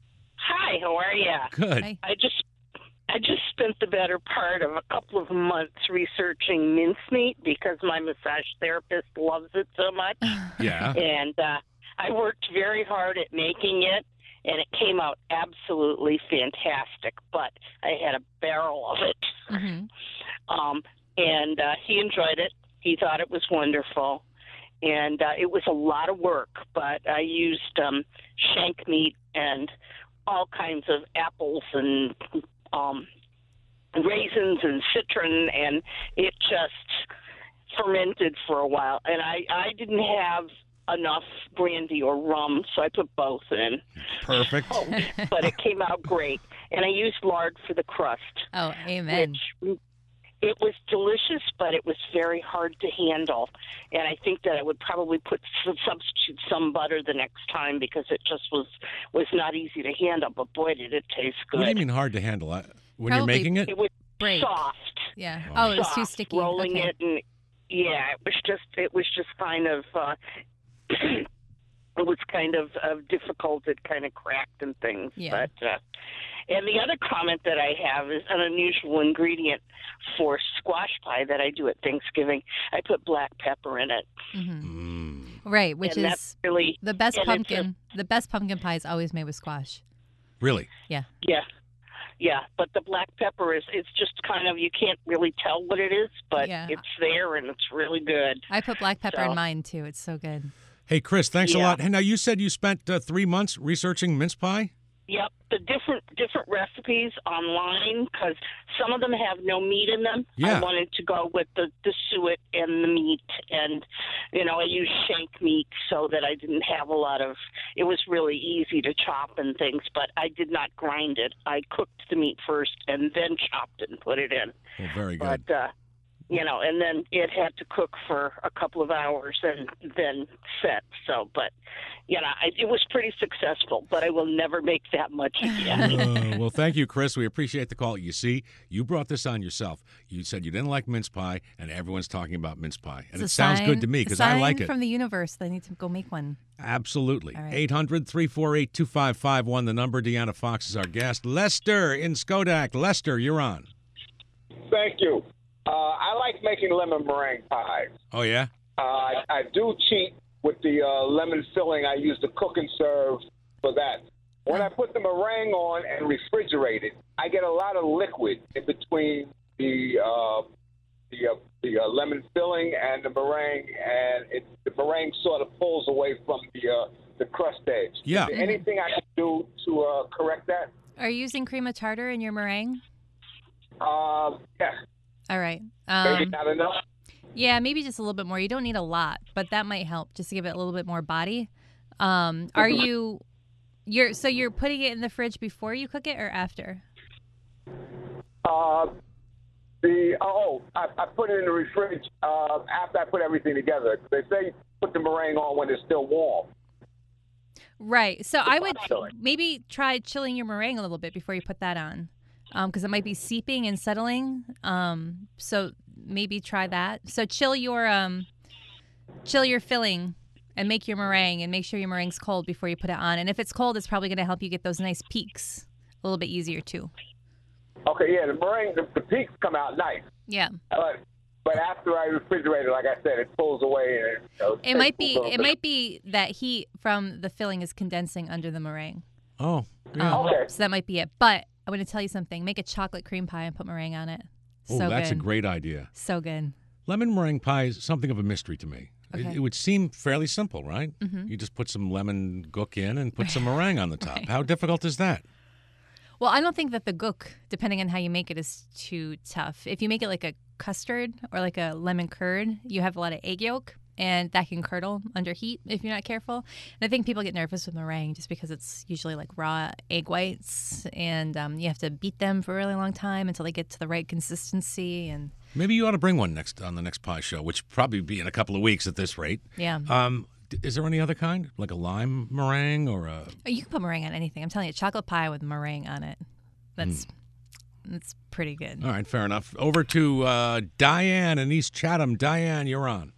Hi, how are you? Good. Hi. I just I just spent the better part of a couple of months researching mincemeat because my massage therapist loves it so much. Yeah. And uh, I worked very hard at making it, and it came out absolutely fantastic. But I had a barrel of it. Mm-hmm. Um, and uh, he enjoyed it. He thought it was wonderful. And uh, it was a lot of work, but I used um, shank meat and all kinds of apples and um, raisins and citron, and it just fermented for a while. And I, I didn't have enough brandy or rum, so I put both in. Perfect. Oh, but it came out great. And I used lard for the crust. Oh, amen. Which it was delicious, but it was very hard to handle. And I think that I would probably put substitute some butter the next time because it just was was not easy to handle. But boy, did it taste good. What do you mean hard to handle? Uh, When Probably you're making it? It was Break. soft. Yeah. Wow. Oh, it was too Soft, sticky. Rolling Okay. it, and yeah, it was just it was just kind of uh, it was kind of uh, difficult. It kind of cracked and things. Yeah. But uh, and the other comment that I have is an unusual ingredient for squash pie that I do at Thanksgiving. I put black pepper in it. Mm-hmm. Right, which And is that's really the best and it's a- pumpkin. The best pumpkin pie is always made with squash. Really? Yeah. Yeah. Yeah, but the black pepper is, it's just kind of, you can't really tell what it is, but Yeah. it's there and it's really good. I put black pepper So- in mine too. It's so good. Hey, Chris, thanks a Yeah. lot. Hey, now you said you spent uh, three months researching mince pie? Yep, the different different recipes online, because some of them have no meat in them. Yeah. I wanted to go with the, the suet and the meat, and, you know, I used shank meat so that I didn't have a lot of, it was really easy to chop and things, but I did not grind it. I cooked the meat first and then chopped it and put it in. Well, very good. But, uh, you know, and then it had to cook for a couple of hours and then set. So, but, you know, I, it was pretty successful, but I will never make that much again. Uh, well, thank you, Chris. We appreciate the call. You see, you brought this on yourself. You said you didn't like mince pie, and everyone's talking about mince pie. And It's it a sounds sign- good to me because I like sign it. from the universe. They need to go make one. Absolutely. All right. eight hundred, three four eight, two five five one, the number. Deanna Fox is our guest. Lester in Skodak. Lester, you're on. Thank you. Uh, I like making lemon meringue pies. Oh, yeah? Uh, I, I do cheat with the uh, lemon filling. I use the cook and serve for that. When I put the meringue on and refrigerate it, I get a lot of liquid in between the uh, the, uh, the uh, lemon filling and the meringue, and it, the meringue sort of pulls away from the uh, the crust edge. Yeah. Is there anything I can do to uh, correct that? Are you using cream of tartar in your meringue? Uh, yeah. All right. Maybe Um, not enough. yeah, maybe just a little bit more. You don't need a lot, but that might help just to give it a little bit more body. Um, are you you're so you're putting it in the fridge before you cook it or after? Uh, the oh, I, I put it in the fridge uh, after I put everything together. They say put the meringue on when it's still warm. Right. So I would chilling. maybe try chilling your meringue a little bit before you put that on, because it might be seeping and settling. Um, so maybe try that. So chill your um, chill your filling and make your meringue, and make sure your meringue's cold before you put it on. And if it's cold, it's probably going to help you get those nice peaks a little bit easier too. Okay, yeah, the meringue, the, the peaks come out nice. Yeah. Uh, but after I refrigerate it, like I said, it pulls away. And, you know, It might takes be a little it bit. might be that heat from the filling is condensing under the meringue. Oh, yeah. Um, Okay. So that might be it. But I'm going to tell you something. Make a chocolate cream pie and put meringue on it. Oh, So that's good. a great idea. So good. Lemon meringue pie is something of a mystery to me. It, Okay. it would seem fairly simple, right? Mhm. You just put some lemon gook in and put some meringue on the top. How difficult is that? Well, I don't think that the gook, depending on how you make it, is too tough. If you make it like a custard or like a lemon curd, you have a lot of egg yolk, and that can curdle under heat if you're not careful. And I think people get nervous with meringue just because it's usually like raw egg whites, and um, you have to beat them for a really long time until they get to the right consistency. And Maybe you ought to bring one next on the next pie show, which probably be in a couple of weeks at this rate. yeah, Um, d- is there any other kind, like a lime meringue or a? Oh, you can put meringue on anything. I'm telling you, chocolate pie with meringue on it. That's that's pretty good. All right, fair enough. Over to uh, Diane in East Chatham. Diane, you're on.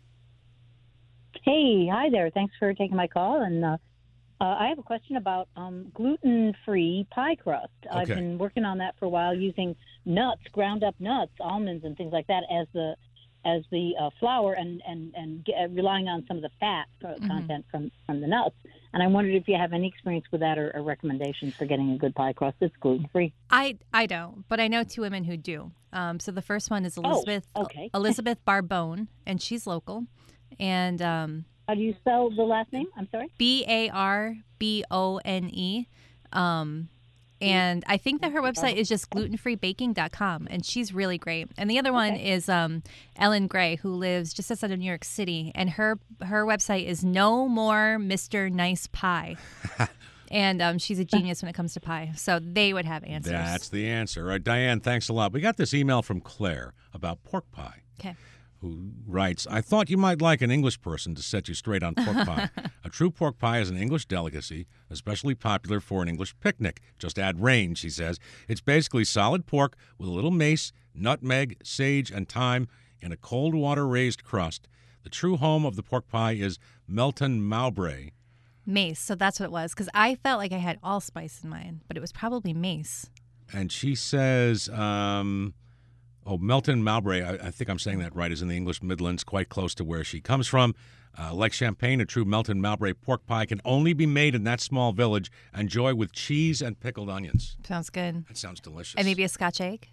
Hey, hi there. Thanks for taking my call. And uh, uh, I have a question about um, gluten-free pie crust. I've Okay. been working on that for a while, using nuts, ground-up nuts, almonds, and things like that as the as the uh, flour, and and and get, relying on some of the fat uh, content from from the nuts. And I wondered if you have any experience with that, or, or recommendations for getting a good pie crust that's gluten-free. I I don't, but I know two women who do. Um, so the first one is Oh, Elizabeth okay. Elizabeth Barbone, and she's local. And um, how do you spell the last name? I'm sorry. B A R B O N E. Um, and I think that her website is just gluten free baking dot com, and she's really great. And the other one is um, Ellen Gray, who lives just outside of New York City, and her her website is No More Mister Nice Pie. And um, she's a genius when it comes to pie. So they would have answers. That's the answer. All right, Diane, thanks a lot. We got this email from Claire about pork pie. Okay. Who writes, I thought you might like an English person to set you straight on pork pie. A true pork pie is an English delicacy, especially popular for an English picnic. Just add rain, she says. It's basically solid pork with a little mace, nutmeg, sage, and thyme in a cold water raised crust. The true home of the pork pie is Melton Mowbray. Mace. So that's what it was. Because I felt like I had allspice in mine, but it was probably mace. And she says, um, oh, Melton Mowbray, I, I think I'm saying that right, is in the English Midlands, quite close to where she comes from. Uh, like Champagne, a true Melton Mowbray pork pie can only be made in that small village. Enjoy with cheese and pickled onions. Sounds good. That sounds delicious. And maybe a Scotch egg.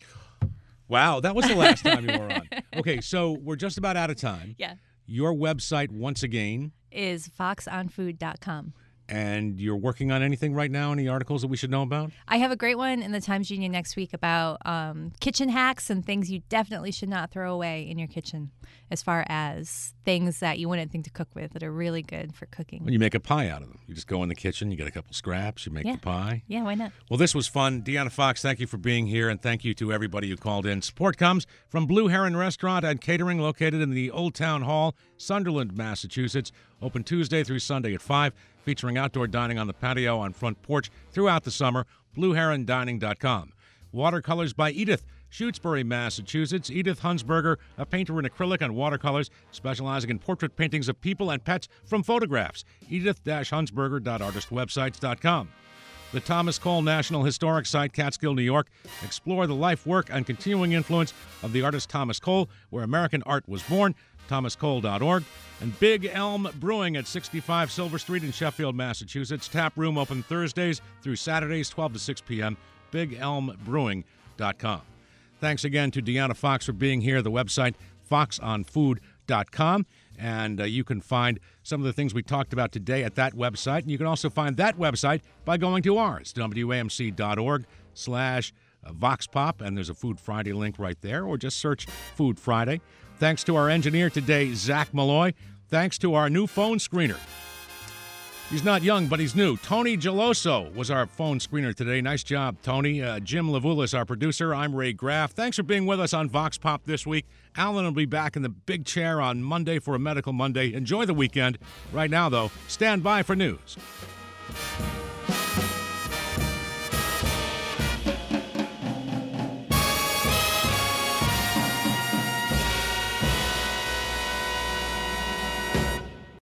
Wow, that was the last time you were on. Okay, so we're just about out of time. Yeah. Your website, once again, Is fox on food dot com. And you're working on anything right now? Any articles that we should know about? I have a great one in the Times Union next week about um, kitchen hacks and things you definitely should not throw away in your kitchen, as far as things that you wouldn't think to cook with that are really good for cooking. When you make a pie out of them. You just go in the kitchen, you get a couple scraps, you make Yeah. the pie. Yeah, why not? Well, this was fun. Deanna Fox, thank you for being here, and thank you to everybody who called in. Support comes from Blue Heron Restaurant and Catering, located in the Old Town Hall, Sunderland, Massachusetts. Open Tuesday through Sunday at five, featuring outdoor dining on the patio on front porch throughout the summer. blue heron dining dot com. Watercolors by Edith, Shutesbury, Massachusetts. Edith Hunsberger, a painter in acrylic and watercolors, specializing in portrait paintings of people and pets from photographs. edith dash hunsberger dot artist websites dot com. The Thomas Cole National Historic Site, Catskill, New York. Explore the life, work, and continuing influence of the artist Thomas Cole, where American art was born. thomas cole dot org. And Big Elm Brewing at sixty-five Silver Street in Sheffield, Massachusetts. Tap room open Thursdays through Saturdays, twelve to six p.m. big elm brewing dot com. Thanks again to Deanna Fox for being here. The website, fox on food dot com. And uh, you can find some of the things we talked about today at that website. And you can also find that website by going to ours, W A M C dot org slash Vox Pop. And there's a Food Friday link right there, or just search Food Friday. Thanks to our engineer today, Zach Malloy. Thanks to our new phone screener. He's not young, but he's new. Tony Geloso was our phone screener today. Nice job, Tony. Uh, Jim Lavulis, our producer. I'm Ray Graff. Thanks for being with us on Vox Pop this week. Alan will be back in the big chair on Monday for a Medical Monday. Enjoy the weekend. Right now, though, stand by for news.